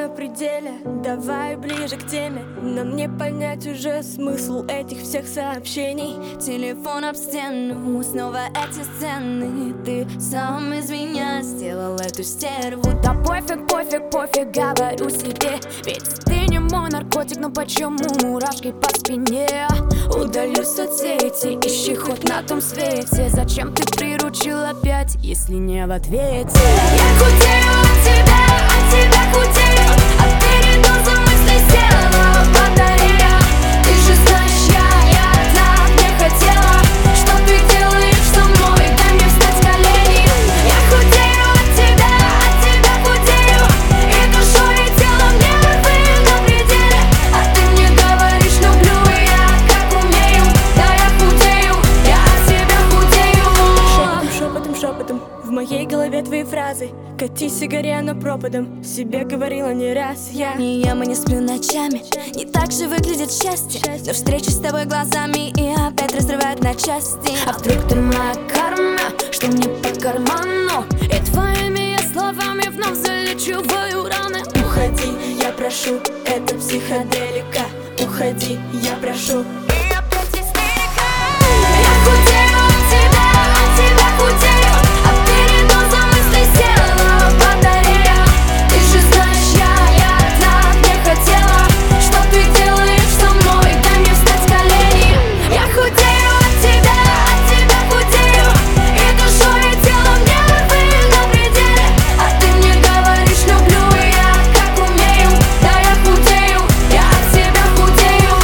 на пределе, давай ближе к теме. Нам не понять уже смысл этих всех сообщений. Телефон об стену, снова эти сцены. Ты сам из меня сделал эту стерву. Да пофиг, пофиг, пофиг, говорю себе. Ведь ты не мой наркотик, но почему мурашки по спине? Удалю соцсети, ищи хоть на том свете. Зачем ты приручил опять, если не в ответе? Я худею от тебя худею. От передоза мыслей села батарея. Ты же знаешь, я так не хотела. Что ты делаешь со мной? Дай мне встать с колени. Я худею от тебя худею. И душой, и телом нервы на пределе. А ты мне говоришь, люблю, и я как умею. Да я худею, я от тебя худею. Шепотом, шепотом, в моей голове твои фразы. Катись и горя, но пропадом. Себе говорила не раз я. Не ем и не сплю ночами. Не так же выглядит счастье. Но встреча с тобой глазами и опять разрывает на части. А вдруг ты моя карма, что мне по карману? И твоими я словами вновь залечу твою раны. Уходи, я прошу, это психоделика. Уходи, я прошу. И опять истерика. Я худею от тебя худею. От передоза мыслей села батарея. Ты же знаешь, я так не хотела. Что ты делаешь со мной? Дай мне встать с колени. Я худею от тебя худею. И душой, и телом нервы на пределе. А ты мне говоришь, люблю, и я как умею. Да я худею, я от тебя худею.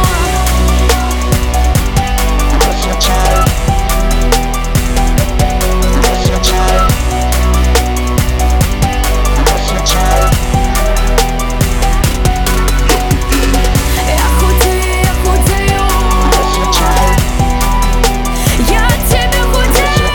Я худею, я от тебя худею.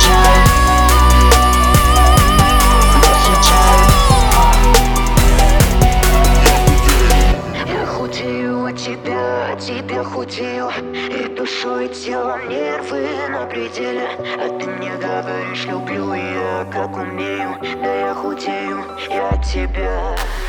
Я худею от тебя худею. И душой, и телом нервы на пределе. А ты мне говоришь, люблю, и я как умею. Да я худею, я от тебя.